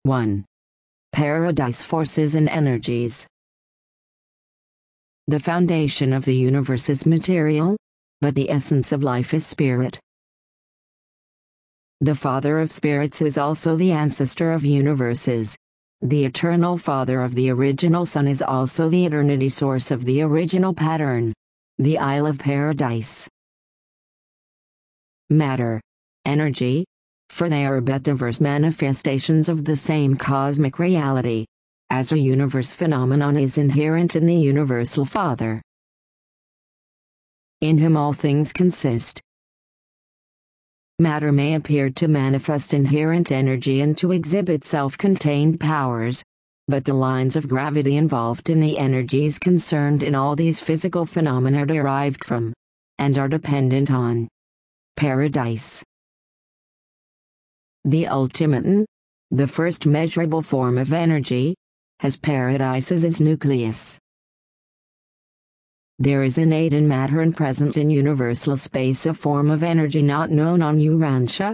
1. Paradise forces and energies. The foundation of the universe is material, but the essence of life is spirit. The Father of spirits is also the ancestor of universes. The eternal Father of the original Sun is also the eternity source of the original pattern, the Isle of Paradise. Matter, energy, for they are but diverse manifestations of the same cosmic reality, as a universe phenomenon is inherent in the universal Father. In whom all things consist. Matter may appear to manifest inherent energy and to exhibit self-contained powers, but the lines of gravity involved in the energies concerned in all these physical phenomena are derived from, and are dependent on, paradise. The ultimate and, the first measurable form of energy, has paradise as its nucleus. There is innate in matter and present in universal space a form of energy not known on Urantia.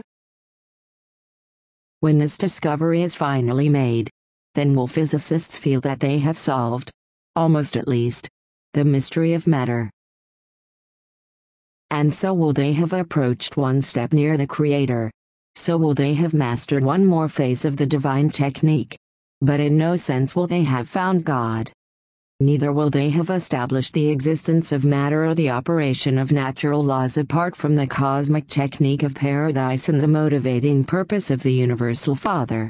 When this discovery is finally made, then will physicists feel that they have solved, almost at least, the mystery of matter. And so will they have approached one step near the Creator. So will they have mastered one more phase of the divine technique. But in no sense will they have found God. Neither will they have established the existence of matter or the operation of natural laws apart from the cosmic technique of paradise and the motivating purpose of the Universal Father.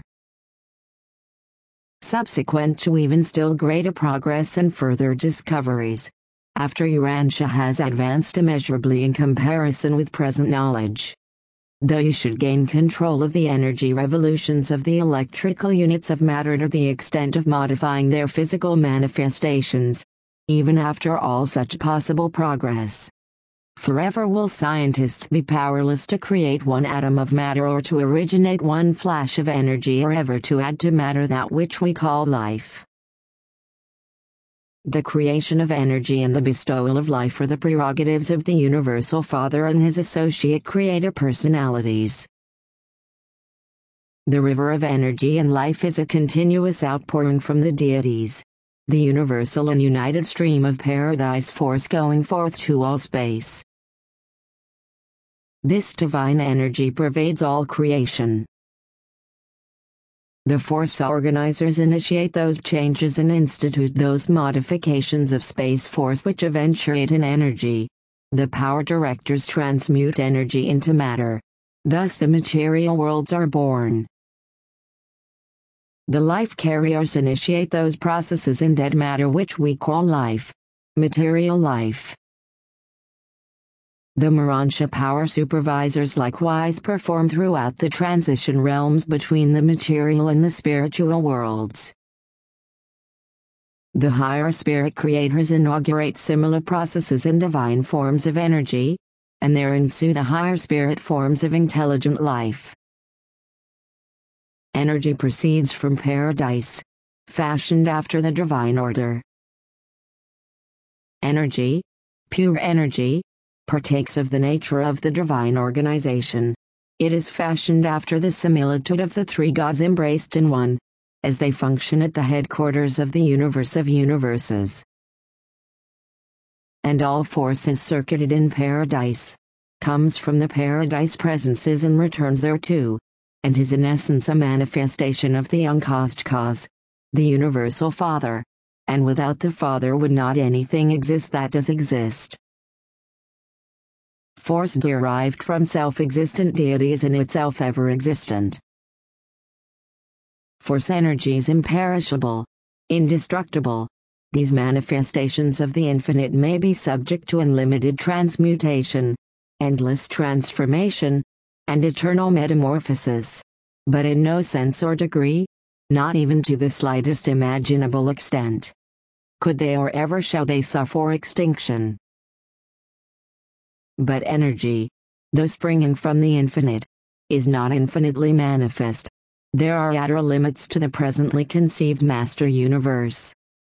Subsequent to even still greater progress and further discoveries, after Urantia has advanced immeasurably in comparison with present knowledge, though you should gain control of the energy revolutions of the electrical units of matter to the extent of modifying their physical manifestations, even after all such possible progress. Forever will scientists be powerless to create one atom of matter or to originate one flash of energy or ever to add to matter that which we call life. The creation of energy and the bestowal of life are the prerogatives of the Universal Father and his associate creator personalities. The river of energy and life is a continuous outpouring from the deities, the universal and united stream of paradise force going forth to all space. This divine energy pervades all creation. The force organizers initiate those changes and institute those modifications of space force which eventuate in energy. The power directors transmute energy into matter. Thus the material worlds are born. The life carriers initiate those processes in dead matter which we call life, material life. The Urantia power supervisors likewise perform throughout the transition realms between the material and the spiritual worlds. The higher spirit creators inaugurate similar processes in divine forms of energy, and there ensue the higher spirit forms of intelligent life. Energy proceeds from paradise, fashioned after the divine order. Energy, pure energy, partakes of the nature of the divine organization. It is fashioned after the similitude of the three gods embraced in one, as they function at the headquarters of the universe of universes. And all force is circuited in paradise, comes from the paradise presences and returns thereto, and is in essence a manifestation of the uncaused cause, the Universal Father, and without the Father would not anything exist that does exist. Force derived from self-existent deity is in itself ever-existent. Force energy is imperishable, indestructible. These manifestations of the infinite may be subject to unlimited transmutation, endless transformation, and eternal metamorphosis, but in no sense or degree, not even to the slightest imaginable extent, could they or ever shall they suffer extinction. But energy, though springing from the infinite, is not infinitely manifest. There are outer limits to the presently conceived master universe.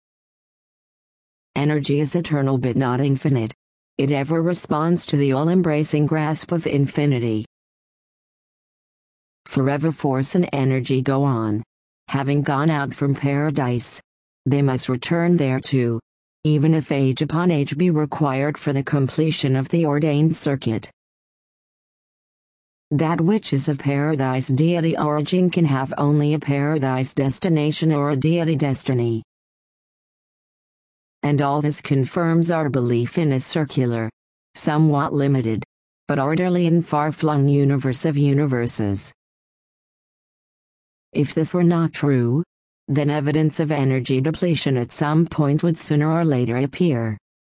Energy is eternal but not infinite. It ever responds to the all-embracing grasp of infinity. Forever force and energy go on, Having gone out from paradise, they must return thereto, even if age upon age be required for the completion of the ordained circuit. That which is of paradise deity origin can have only a paradise destination or a deity destiny. And all this confirms our belief in a circular, somewhat limited, but orderly and far-flung universe of universes. If this were not true, then evidence of energy depletion at some point would sooner or later appear.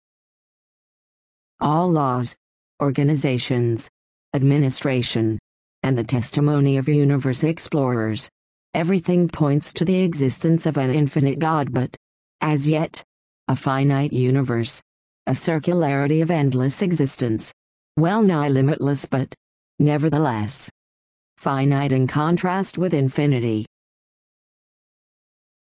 All laws, organizations, administration, and the testimony of universe explorers, everything points to the existence of an infinite God, but, as yet, a finite universe, a circularity of endless existence, well nigh limitless but, nevertheless, finite in contrast with infinity.